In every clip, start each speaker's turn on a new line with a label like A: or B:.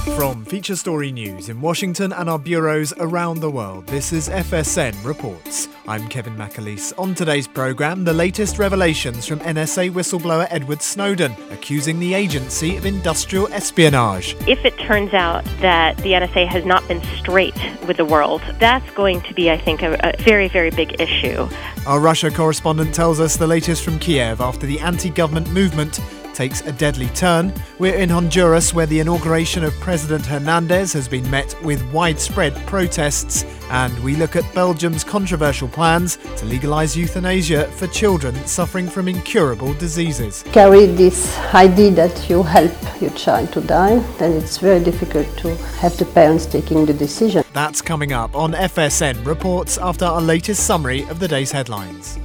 A: From Feature Story News in Washington and our bureaus around the world, this is FSN Reports. I'm Kevin McAleese. On today's programme, the latest revelations from NSA whistleblower Edward Snowden, accusing the agency of industrial espionage.
B: If it turns out that the NSA has not been straight with the world, that's going to be, I think, a very, very big issue.
A: Our Russia correspondent tells us the latest from Kiev after the anti-government movement takes a deadly turn. We're in Honduras, where the inauguration of President Hernandez has been met with widespread protests, and we look at Belgium's controversial plans to legalise euthanasia for children suffering from incurable diseases.
C: Carry this idea that you help your child to die, then it's very difficult to have the parents taking the decision.
A: That's coming up on FSN Reports after our latest summary of the day's headlines.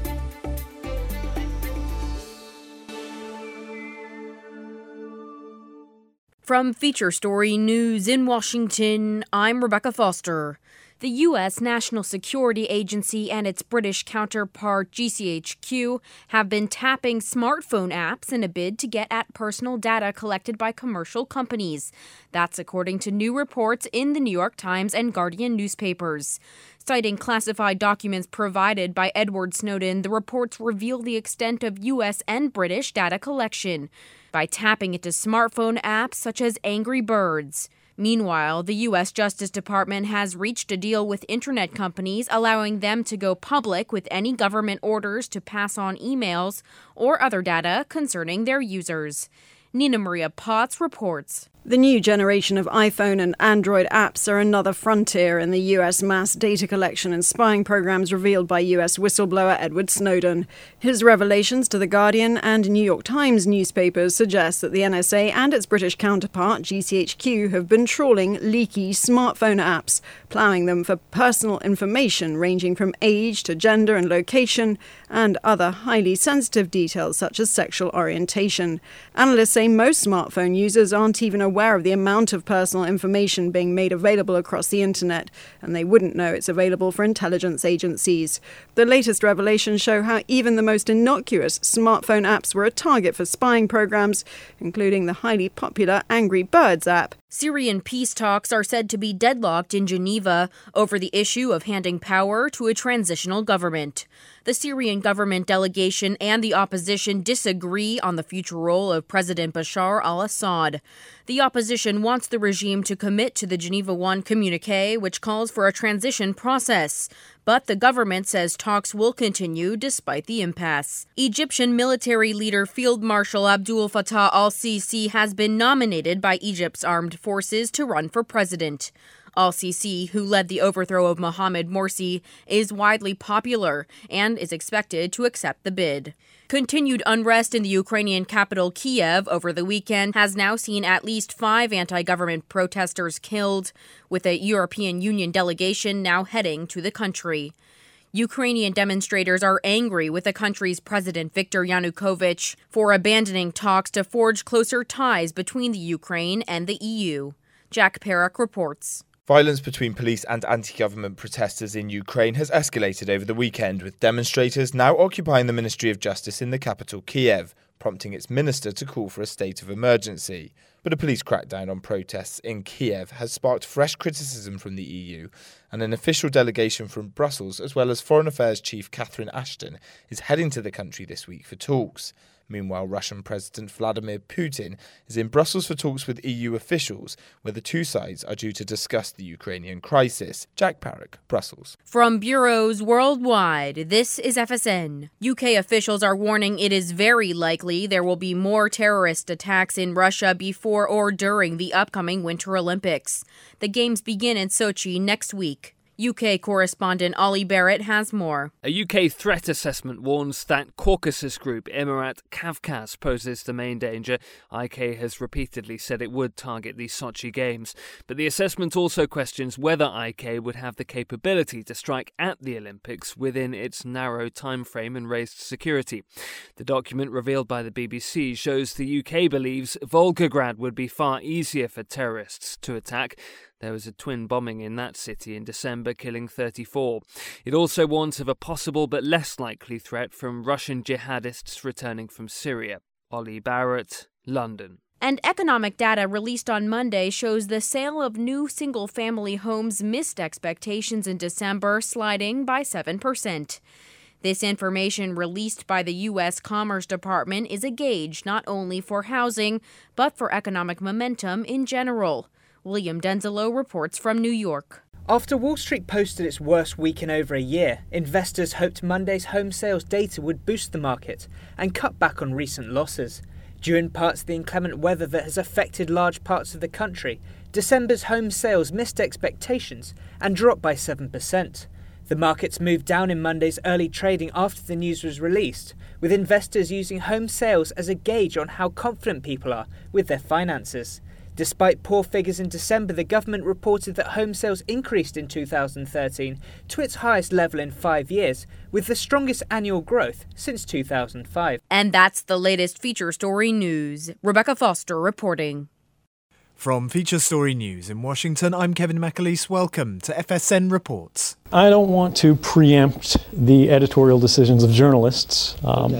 D: From Feature Story News in Washington, I'm Rebecca Foster. The U.S. National Security Agency and its British counterpart GCHQ have been tapping smartphone apps in a bid to get at personal data collected by commercial companies. That's according to new reports in the New York Times and Guardian newspapers. Citing classified documents provided by Edward Snowden, the reports reveal the extent of U.S. and British data collection by tapping into smartphone apps such as Angry Birds. Meanwhile, the U.S. Justice Department has reached a deal with internet companies, allowing them to go public with any government orders to pass on emails or other data concerning their users. Nina Maria Potts reports.
E: The new generation of iPhone and Android apps are another frontier in the U.S. mass data collection and spying programs revealed by U.S. whistleblower Edward Snowden. His revelations to The Guardian and New York Times newspapers suggest that the NSA and its British counterpart, GCHQ, have been trawling leaky smartphone apps, ploughing them for personal information ranging from age to gender and location, and other highly sensitive details such as sexual orientation. Analysts say most smartphone users aren't even aware of the amount of personal information being made available across the internet, and they wouldn't know it's available for intelligence agencies. The latest revelations show how even the most innocuous smartphone apps were a target for spying programs, including the highly popular Angry Birds app.
D: Syrian peace talks are said to be deadlocked in Geneva over the issue of handing power to a transitional government. The Syrian government delegation and the opposition disagree on the future role of President Bashar al-Assad. The opposition wants the regime to commit to the Geneva I communiqué, which calls for a transition process. But the government says talks will continue despite the impasse. Egyptian military leader Field Marshal Abdul Fattah al-Sisi has been nominated by Egypt's armed forces to run for president. Al-Sisi, who led the overthrow of Mohamed Morsi, is widely popular and is expected to accept the bid. Continued unrest in the Ukrainian capital Kiev over the weekend has now seen at least 5 anti-government protesters killed, with a European Union delegation now heading to the country. Ukrainian demonstrators are angry with the country's president Viktor Yanukovych for abandoning talks to forge closer ties between the Ukraine and the EU. Jack Perrick reports.
F: Violence between police and anti-government protesters in Ukraine has escalated over the weekend, with demonstrators now occupying the Ministry of Justice in the capital Kiev, prompting its minister to call for a state of emergency. But a police crackdown on protests in Kiev has sparked fresh criticism from the EU, and an official delegation from Brussels, as well as Foreign Affairs Chief Catherine Ashton, is heading to the country this week for talks. Meanwhile, Russian President Vladimir Putin is in Brussels for talks with EU officials, where the two sides are due to discuss the Ukrainian crisis. Jack Perrick, Brussels.
D: From bureaus worldwide, this is FSN. UK officials are warning it is very likely there will be more terrorist attacks in Russia before or during the upcoming Winter Olympics. The Games begin in Sochi next week. UK correspondent Ollie Barrett has more.
G: A UK threat assessment warns that Caucasus group Emirat Kavkaz poses the main danger. IK has repeatedly said it would target the Sochi Games. But the assessment also questions whether IK would have the capability to strike at the Olympics within its narrow time frame and raised security. The document revealed by the BBC shows the UK believes Volgograd would be far easier for terrorists to attack. There was a twin bombing in that city in December, killing 34. It also warns of a possible but less likely threat from Russian jihadists returning from Syria. Ollie Barrett, London.
D: And economic data released on Monday shows the sale of new single-family homes missed expectations in December, sliding by 7%. This information released by the U.S. Commerce Department is a gauge not only for housing, but for economic momentum in general. William Denzelo reports from New York.
H: After Wall Street posted its worst week in over a year, investors hoped Monday's home sales data would boost the market and cut back on recent losses. Due in part to the inclement weather that has affected large parts of the country, December's home sales missed expectations and dropped by 7%. The markets moved down in Monday's early trading after the news was released, with investors using home sales as a gauge on how confident people are with their finances. Despite poor figures in December, the government reported that home sales increased in 2013 to its highest level in 5 years, with the strongest annual growth since 2005.
D: And that's the latest Feature Story News. Rebecca Foster reporting.
A: From Feature Story News in Washington, I'm Kevin McAleese. Welcome to FSN Reports.
I: I don't want to preempt the editorial decisions of journalists,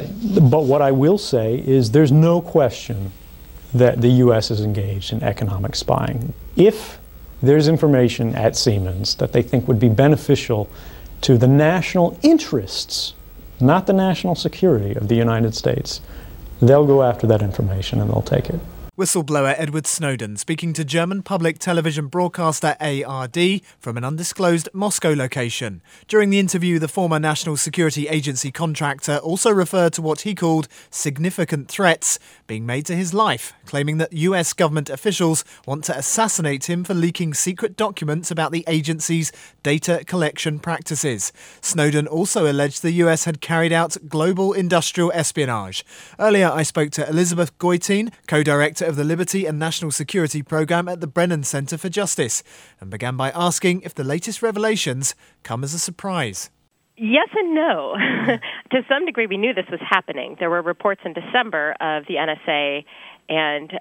I: but what I will say is there's no question that the U.S. is engaged in economic spying. If there's information at Siemens that they think would be beneficial to the national interests, not the national security of the United States, they'll go after that information and they'll take it.
A: Whistleblower Edward Snowden speaking to German public television broadcaster ARD from an undisclosed Moscow location. During the interview, the former National Security Agency contractor also referred to what he called significant threats being made to his life, claiming that US government officials want to assassinate him for leaking secret documents about the agency's data collection practices. Snowden also alleged the US had carried out global industrial espionage. Earlier, I spoke to Elizabeth Goitein, co-director of the Liberty and National Security Programme at the Brennan Centre for Justice, and began by asking if the latest revelations come as a surprise.
B: Yes and no. To some degree, we knew this was happening. There were reports in December of the NSA and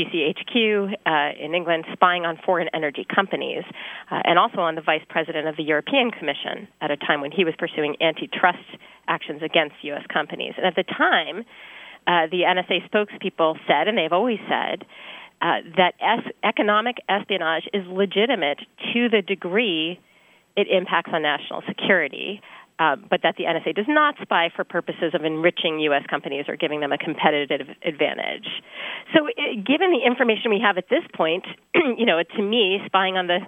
B: GCHQ in England spying on foreign energy companies, and also on the vice president of the European Commission at a time when he was pursuing antitrust actions against U.S. companies. And at the time, the NSA spokespeople said, and they've always said, that economic espionage is legitimate to the degree it impacts on national security, but that the NSA does not spy for purposes of enriching U.S. companies or giving them a competitive advantage. So given the information we have at this point, to me, spying on the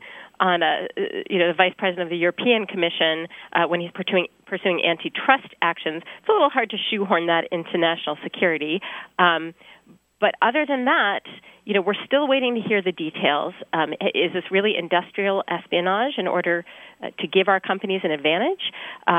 B: vice president of the European Commission when he's pursuing antitrust actions, it's a little hard to shoehorn that into national security. But other than that, we're still waiting to hear the details. Is this really industrial espionage in order to give our companies an advantage?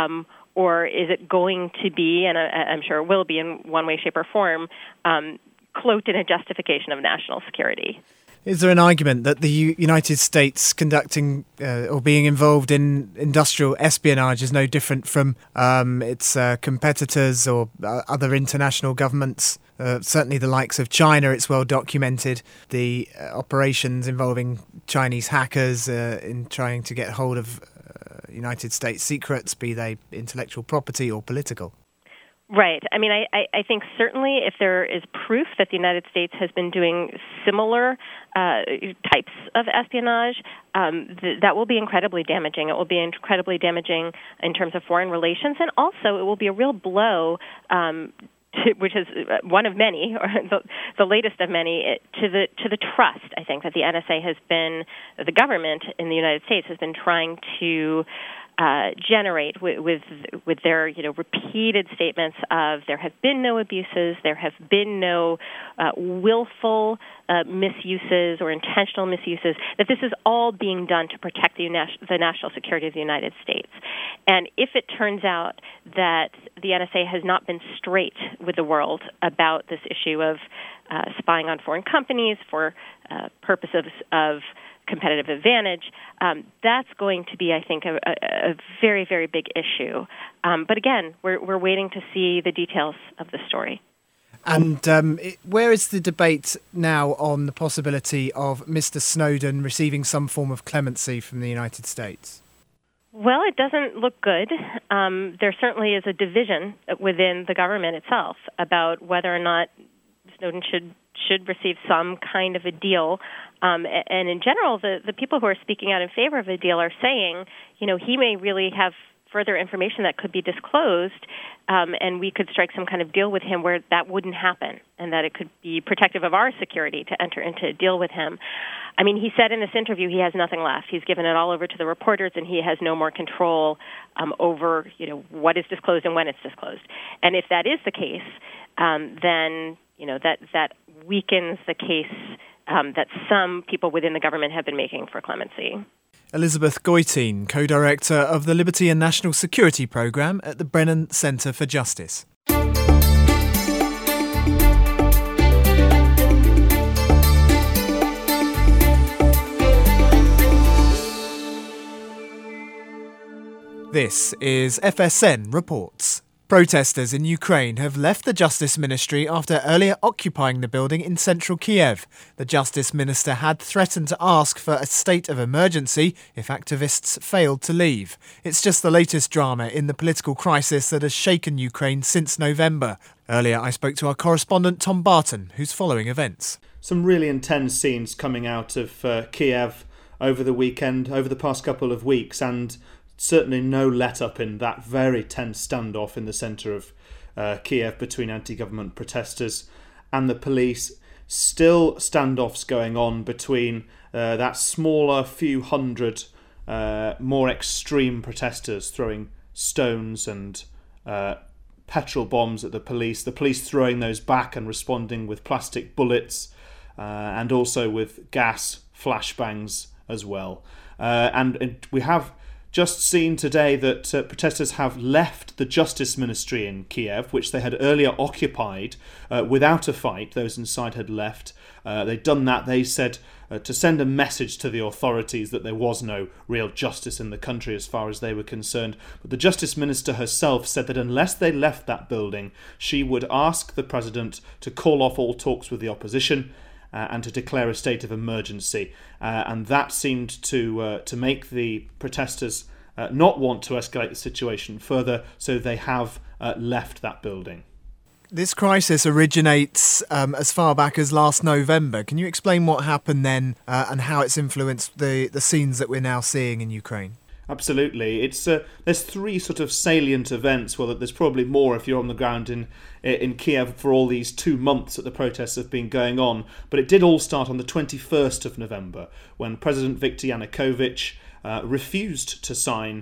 B: Or is it going to be, and I'm sure it will be in one way, shape, or form, cloaked in a justification of national security?
A: Is there an argument that the United States conducting or being involved in industrial espionage is no different from its competitors or other international governments? Certainly the likes of China, it's well documented, the operations involving Chinese hackers in trying to get hold of United States secrets, be they intellectual property or political.
B: Right. I mean, I think certainly if there is proof that the United States has been doing similar types of espionage, that will be incredibly damaging. It will be incredibly damaging in terms of foreign relations, and also it will be a real blow which is one of many, or the latest of many, to the trust, I think, that the NSA has been, the government in the United States has been trying to generate with their repeated statements of there have been no abuses, there have been no willful misuses or intentional misuses, that this is all being done to protect the national security of the United States. And if it turns out that the NSA has not been straight with the world about this issue of spying on foreign companies for purposes of competitive advantage, that's going to be, I think, a very, very big issue. But again, we're waiting to see the details of the story.
A: And where is the debate now on the possibility of Mr. Snowden receiving some form of clemency from the United States?
B: Well, it doesn't look good. There certainly is a division within the government itself about whether or not Snowden should should receive some kind of a deal. And in general, the people who are speaking out in favor of a deal are saying, he may really have further information that could be disclosed, and we could strike some kind of deal with him where that wouldn't happen, and that it could be protective of our security to enter into a deal with him. I mean, he said in this interview he has nothing left. He's given it all over to the reporters, and he has no more control over, what is disclosed and when it's disclosed. And if that is the case, then, that weakens the case that some people within the government have been making for clemency.
A: Elizabeth Goitein, co-director of the Liberty and National Security Programme at the Brennan Centre for Justice. This is FSN Reports. Protesters in Ukraine have left the Justice Ministry after earlier occupying the building in central Kiev. The Justice Minister had threatened to ask for a state of emergency if activists failed to leave. It's just the latest drama in the political crisis that has shaken Ukraine since November. Earlier, I spoke to our correspondent Tom Barton, who's following events.
J: Some really intense scenes coming out of Kiev over the weekend, over the past couple of weeks, and certainly no let-up in that very tense standoff in the centre of Kiev between anti-government protesters and the police. Still standoffs going on between that smaller few hundred more extreme protesters throwing stones and petrol bombs at the police throwing those back and responding with plastic bullets and also with gas flashbangs as well. And we have just seen today that protesters have left the Justice Ministry in Kiev, which they had earlier occupied without a fight. Those inside had left. They'd done that, they said, to send a message to the authorities that there was no real justice in the country as far as they were concerned. But the Justice Minister herself said that unless they left that building, she would ask the President to call off all talks with the opposition and to declare a state of emergency. And that seemed to make the protesters not want to escalate the situation further, so they have left that building.
A: This crisis originates as far back as last November. Can you explain what happened then and how it's influenced the scenes that we're now seeing in Ukraine?
J: Absolutely. It's there's three sort of salient events. Well, there's probably more if you're on the ground in Kiev for all these 2 months that the protests have been going on. But it did all start on the 21st of November when President Viktor Yanukovych refused to sign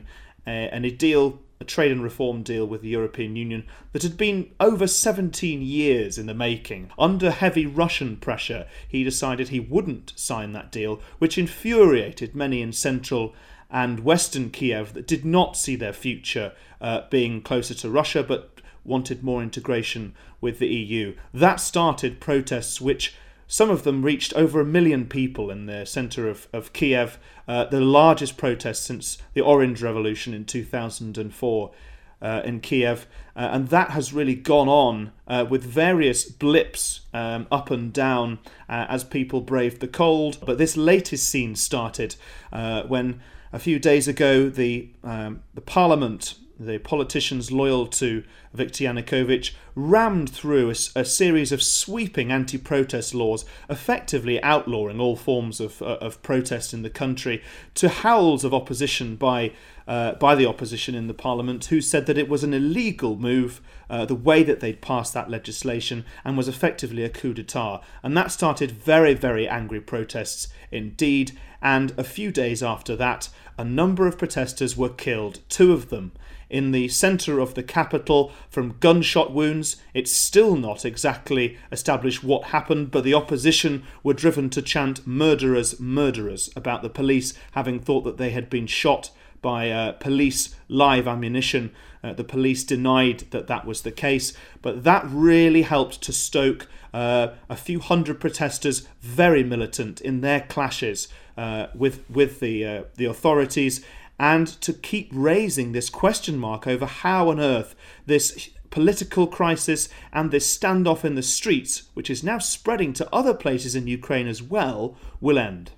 J: a trade and reform deal with the European Union that had been over 17 years in the making. Under heavy Russian pressure, he decided he wouldn't sign that deal, which infuriated many in central and western Kiev that did not see their future being closer to Russia but wanted more integration with the EU. That started protests which some of them reached over 1 million people in the centre of Kiev, the largest protest since the Orange Revolution in 2004 in Kiev. And that has really gone on with various blips up and down as people braved the cold. But this latest scene started when a few days ago the parliament, the politicians loyal to Viktor Yanukovych, rammed through a series of sweeping anti-protest laws, effectively outlawing all forms of protest in the country, to howls of opposition by the opposition in the parliament, who said that it was an illegal move, the way that they'd passed that legislation, and was effectively a coup d'etat. And that started very, very angry protests indeed. And a few days after that, a number of protesters were killed, 2 of them in the centre of the capital from gunshot wounds. It's still not exactly established what happened, but the opposition were driven to chant "murderers, murderers" about the police having thought that they had been shot by police live ammunition. The police denied that was the case, but that really helped to stoke a few hundred protesters, very militant in their clashes with the authorities, and to keep raising this question mark over how on earth this political crisis and this standoff in the streets, which is now spreading to other places in Ukraine as well, will end.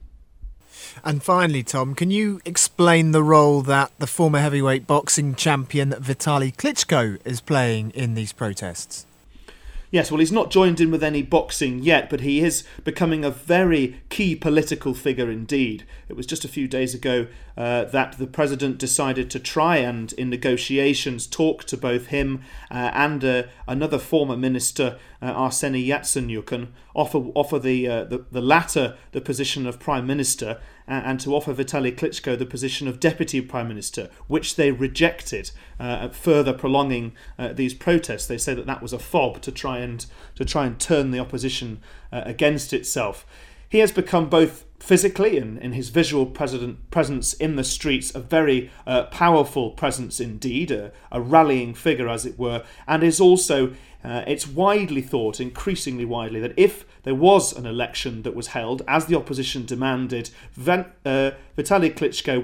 A: And finally, Tom, can you explain the role that the former heavyweight boxing champion Vitaly Klitschko is playing in these protests?
J: Yes, well, he's not joined in with any boxing yet, but he is becoming a very key political figure indeed. It was just a few days ago that the president decided to try and, in negotiations, talk to both him and another former minister, Arseniy Yatsenyuk, and offer the latter the position of prime minister, and to offer Vitaly Klitschko the position of deputy prime minister, which they rejected, further prolonging these protests. They say that was a fob to try and turn the opposition against itself. He has become both physically and in his visual presence in the streets a very powerful presence indeed, a rallying figure as it were, and is also it's widely thought, increasingly widely, that if there was an election that was held as the opposition demanded, Vitaly Klitschko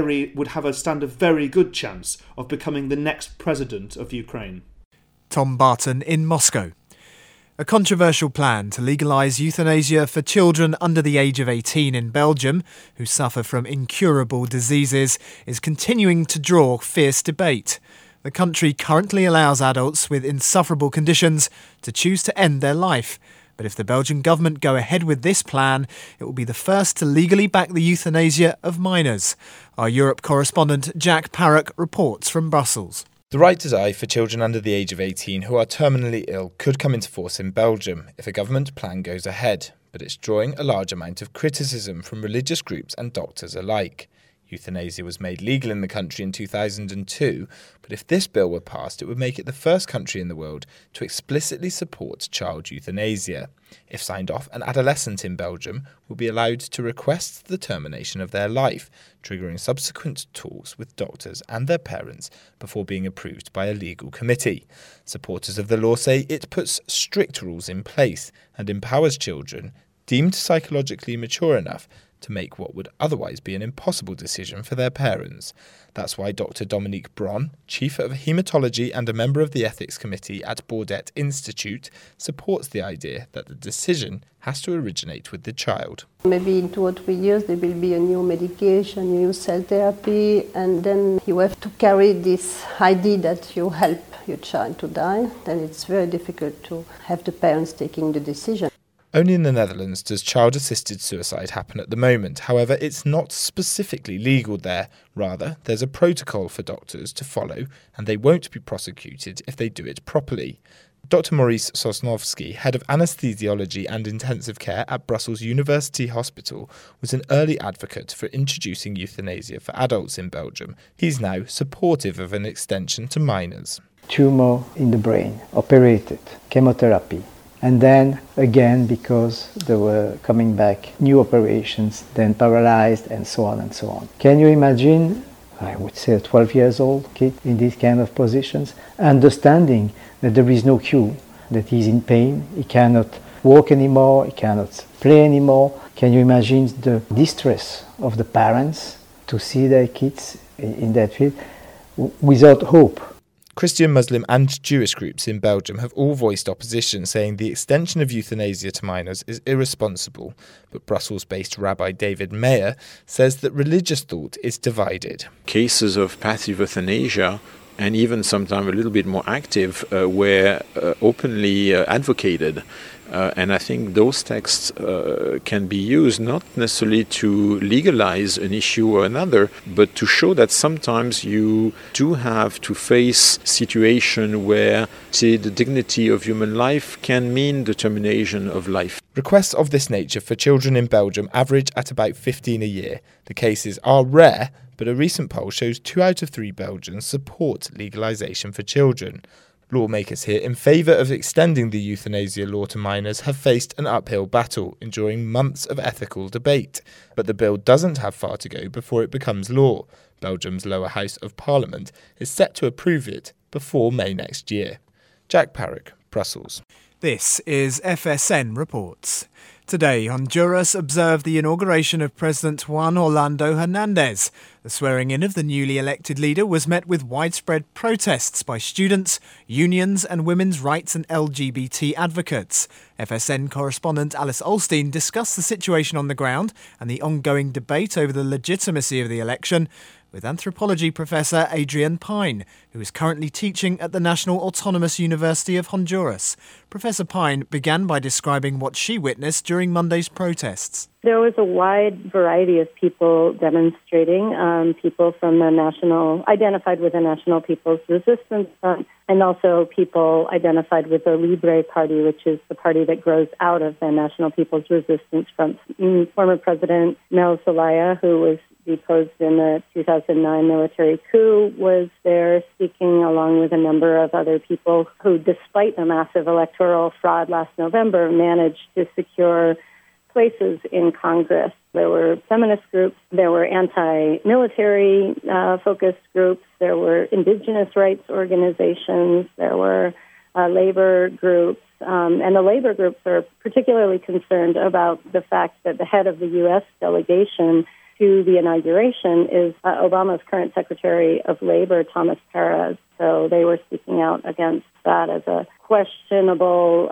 J: would stand a very good chance of becoming the next president of Ukraine.
A: Tom Barton in Moscow. A controversial plan to legalise euthanasia for children under the age of 18 in Belgium who suffer from incurable diseases is continuing to draw fierce debate. The country currently allows adults with insufferable conditions to choose to end their life. But if the Belgian government go ahead with this plan, it will be the first to legally back the euthanasia of minors. Our Europe correspondent Jack Parrock reports from Brussels.
F: The right to die for children under the age of 18 who are terminally ill could come into force in Belgium if a government plan goes ahead, but it's drawing a large amount of criticism from religious groups and doctors alike. Euthanasia was made legal in the country in 2002, but if this bill were passed, it would make it the first country in the world to explicitly support child euthanasia. If signed off, an adolescent in Belgium will be allowed to request the termination of their life, triggering subsequent talks with doctors and their parents before being approved by a legal committee. Supporters of the law say it puts strict rules in place and empowers children deemed psychologically mature enough to make what would otherwise be an impossible decision for their parents. That's why Dr. Dominique Bron, Chief of Haematology and a member of the Ethics Committee at Bordet Institute, supports the idea that the decision has to originate with the child.
C: Maybe in 2 or 3 years there will be a new medication, new cell therapy, and then you have to carry this idea that you help your child to die. Then it's very difficult to have the parents taking the decision.
F: Only in the Netherlands does child-assisted suicide happen at the moment. However, it's not specifically legal there. Rather, there's a protocol for doctors to follow, and they won't be prosecuted if they do it properly. Dr. Maurice Sosnowski, head of anaesthesiology and intensive care at Brussels University Hospital, was an early advocate for introducing euthanasia for adults in Belgium. He's now supportive of an extension to minors.
K: Tumor in the brain, operated, chemotherapy. And then, again, because there were coming back new operations, then paralyzed, and so on and so on. Can you imagine, I would say a 12 years old kid in these kind of positions, understanding that there is no cure, that he's in pain, he cannot walk anymore, he cannot play anymore. Can you imagine the distress of the parents to see their kids in that field without hope?
F: Christian, Muslim and Jewish groups in Belgium have all voiced opposition, saying the extension of euthanasia to minors is irresponsible. But Brussels-based Rabbi David Mayer says that religious thought is divided.
L: Cases of passive euthanasia, and even sometimes a little bit more active, were openly advocated. And I think those texts can be used not necessarily to legalize an issue or another, but to show that sometimes you do have to face situations where, say, the dignity of human life can mean the termination of life.
F: Requests of this nature for children in Belgium average at about 15 a year. The cases are rare, but a recent poll shows 2 out of 3 Belgians support legalisation for children. Lawmakers here in favour of extending the euthanasia law to minors have faced an uphill battle, enduring months of ethical debate. But the bill doesn't have far to go before it becomes law. Belgium's lower house of parliament is set to approve it before May next year. Jack Parrock, Brussels.
A: This is FSN Reports. Today, Honduras observed the inauguration of President Juan Orlando Hernandez. The swearing-in of the newly elected leader was met with widespread protests by students, unions and women's rights and LGBT advocates. FSN correspondent Alice Olstein discussed the situation on the ground and the ongoing debate over the legitimacy of the election. with anthropology professor Adrian Pine, who is currently teaching at the National Autonomous University of Honduras. Professor Pine began by describing what she witnessed during Monday's protests.
M: There was a wide variety of people demonstrating, people from the identified with the National People's Resistance Front, and also people identified with the Libre Party, which is the party that grows out of the National People's Resistance Front. Former President Mel Zelaya, who was deposed in the 2009 military coup, was there speaking along with a number of other people who, despite the massive electoral fraud last November, managed to secure places in Congress. There were feminist groups, there were anti-military focused groups, there were indigenous rights organizations, there were labor groups, and the labor groups are particularly concerned about the fact that the head of the U.S. delegation to the inauguration is Obama's current Secretary of Labor, Thomas Perez. So they were speaking out against that as a questionable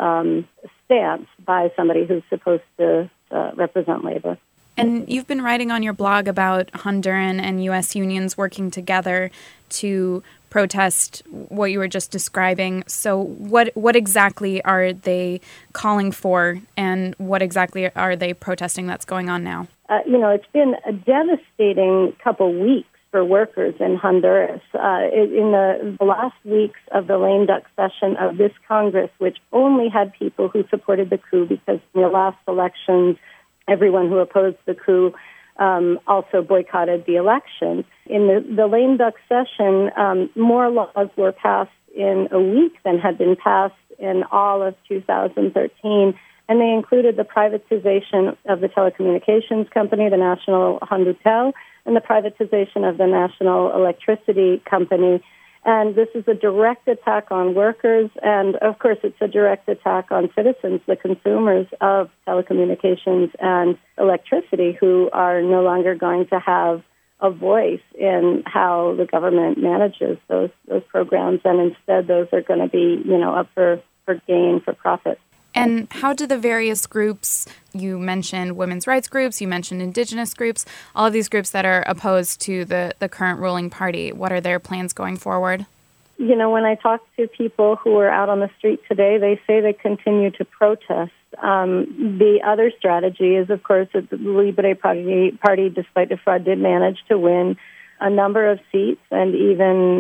M: stance by somebody who's supposed to represent labor.
N: And you've been writing on your blog about Honduran and U.S. unions working together to protest what you were just describing. So what exactly are they calling for, and what exactly are they protesting that's going on now?
M: It's been a devastating couple weeks for workers in Honduras. In the last weeks of the lame duck session of this Congress, which only had people who supported the coup, because in the last elections, everyone who opposed the coup also boycotted the election. In the lame duck session, more laws were passed in a week than had been passed in all of 2013, and they included the privatization of the telecommunications company, the National Hondutel, and the privatization of the National Electricity Company. And this is a direct attack on workers, and of course it's a direct attack on citizens, the consumers of telecommunications and electricity, who are no longer going to have a voice in how the government manages those programs, and instead those are going to be, up for gain, for profit.
N: And how do the various groups, you mentioned women's rights groups, you mentioned indigenous groups, all of these groups that are opposed to the current ruling party, what are their plans going forward?
M: When I talk to people who are out on the street today, they say they continue to protest. The other strategy is, of course, that the Libre Party, despite the fraud, did manage to win a number of seats and even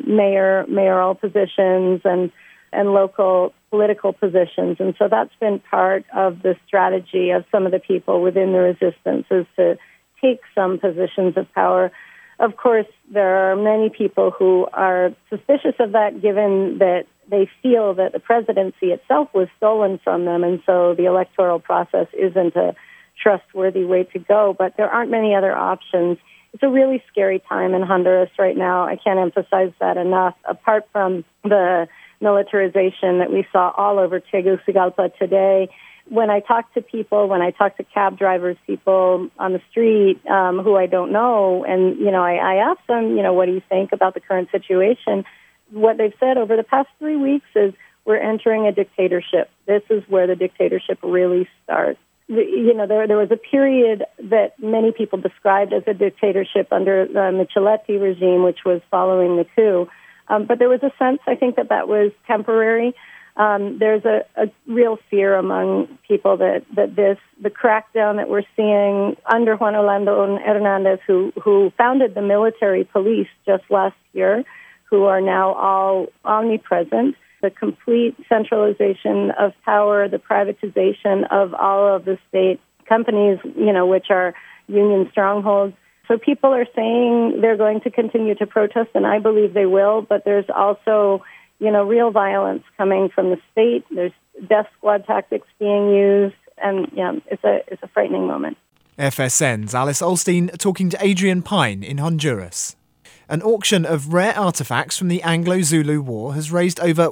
M: mayoral positions and local political positions. And so that's been part of the strategy of some of the people within the resistance, is to take some positions of power. Of course, there are many people who are suspicious of that, given that they feel that the presidency itself was stolen from them, and so the electoral process isn't a trustworthy way to go. But there aren't many other options. It's a really scary time in Honduras right now. I can't emphasize that enough. Apart from the militarization that we saw all over Tegucigalpa today, when I talk to people, when I talk to cab drivers, people on the street who I don't know, and, I ask them, what do you think about the current situation? What they've said over the past 3 weeks is, we're entering a dictatorship. This is where the dictatorship really starts. There was a period that many people described as a dictatorship under the Micheletti regime, which was following the coup. But there was a sense, I think, that was temporary. There's a real fear among people that the crackdown that we're seeing under Juan Orlando Hernandez, who founded the military police just last year, who are now all omnipresent, the complete centralization of power, the privatization of all of the state companies, which are union strongholds. So people are saying they're going to continue to protest, and I believe they will, but there's also, real violence coming from the state. There's death squad tactics being used, and it's a frightening moment.
A: FSN's Alice Olstein talking to Adrian Pine in Honduras. An auction of rare artefacts from the Anglo-Zulu War has raised over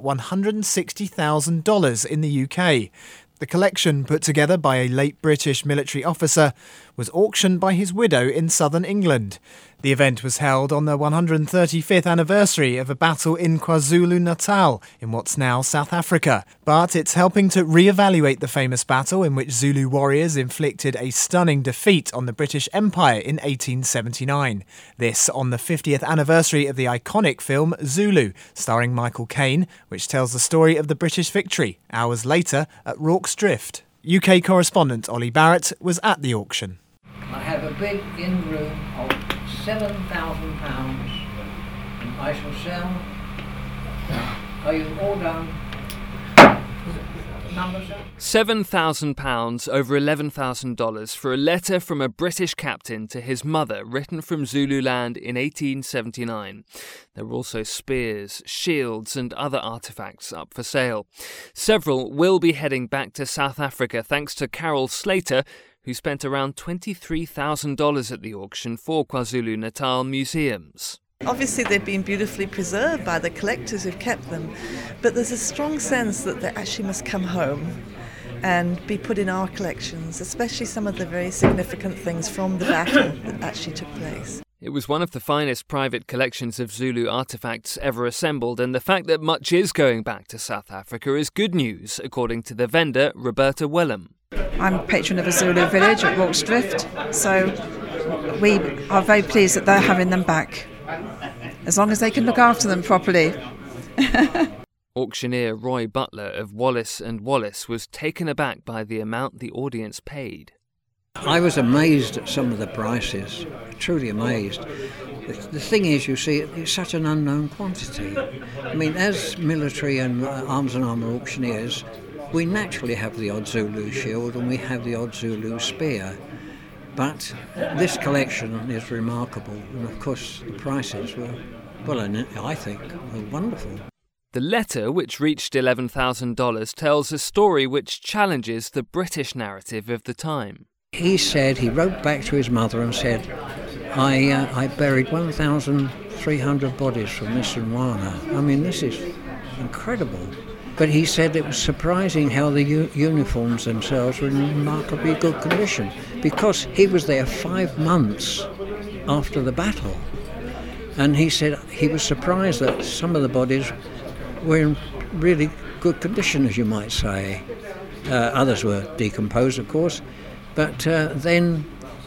A: $160,000 in the UK. The collection, put together by a late British military officer, was auctioned by his widow in southern England. The event was held on the 135th anniversary of a battle in KwaZulu-Natal in what's now South Africa. But it's helping to re-evaluate the famous battle in which Zulu warriors inflicted a stunning defeat on the British Empire in 1879. This on the 50th anniversary of the iconic film Zulu, starring Michael Caine, which tells the story of the British victory hours later at Rorke's Drift. UK correspondent Ollie Barrett was at the auction.
O: I have a bid in room of £7,000 and I shall sell. Are you all done?
G: £7,000 over $11,000 for a letter from a British captain to his mother written from Zululand in 1879. There were also spears, shields and other artefacts up for sale. Several will be heading back to South Africa thanks to Carol Slater, who spent around $23,000 at the auction for KwaZulu-Natal museums.
P: Obviously they've been beautifully preserved by the collectors who've kept them, but there's a strong sense that they actually must come home and be put in our collections, especially some of the very significant things from the battle that actually took place.
G: It was one of the finest private collections of Zulu artefacts ever assembled, and the fact that much is going back to South Africa is good news, according to the vendor, Roberta Wellham.
Q: I'm a patron of a Zulu village at Rorke's Drift, so we are very pleased that they're having them back, as long as they can look after them properly.
G: Auctioneer Roy Butler of Wallace & Wallace was taken aback by the amount the audience paid.
O: I was amazed at some of the prices, truly amazed. The thing is, you see, it's such an unknown quantity. I mean, as military and arms and armour auctioneers, we naturally have the odd Zulu shield and we have the odd Zulu spear. But this collection is remarkable, and of course the prices were, well, I think, were wonderful.
G: The letter, which reached $11,000, tells a story which challenges the British narrative of the time.
O: He said, he wrote back to his mother and said, I buried 1,300 bodies from Mr. Nwana. I mean, this is incredible. But he said it was surprising how the uniforms themselves were in remarkably good condition, because he was there 5 months after the battle. And he said he was surprised that some of the bodies were in really good condition, as you might say. Others were decomposed, of course. But then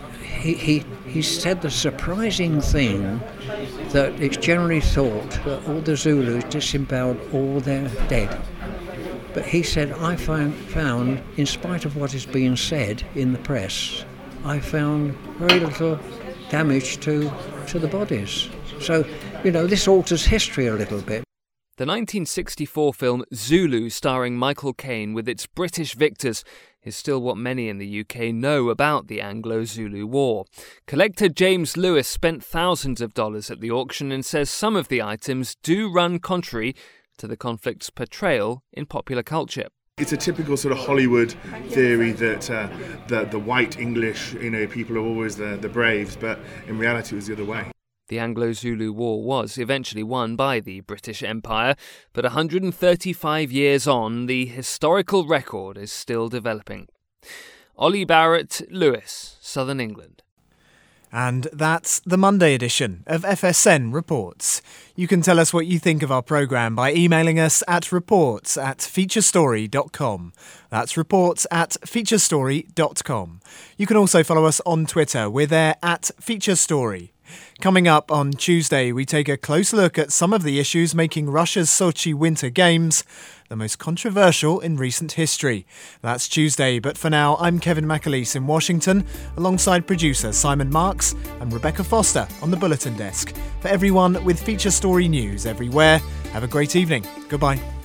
O: he said the surprising thing that it's generally thought that all the Zulus disemboweled all their dead. But he said, I found, in spite of what has been said in the press, I found very little damage to the bodies. So, you know, this alters history a little bit.
G: The 1964 film Zulu, starring Michael Caine with its British victors, is still what many in the UK know about the Anglo-Zulu War. Collector James Lewis spent thousands of dollars at the auction and says some of the items do run contrary to the conflict's portrayal in popular culture.
R: It's a typical sort of Hollywood theory that the white English, people are always the braves, but in reality it was the other way.
G: The Anglo-Zulu War was eventually won by the British Empire, but 135 years on, the historical record is still developing. Ollie Barrett, Lewis, Southern England.
A: And that's the Monday edition of FSN Reports. You can tell us what you think of our programme by emailing us at reports@featurestory.com. That's reports@featurestory.com. You can also follow us on Twitter. We're there at FeatureStory. Coming up on Tuesday, we take a close look at some of the issues making Russia's Sochi Winter Games the most controversial in recent history. That's Tuesday, but for now, I'm Kevin McAleese in Washington, alongside producer Simon Marks and Rebecca Foster on the Bulletin Desk. For everyone with Feature Story news everywhere, have a great evening. Goodbye.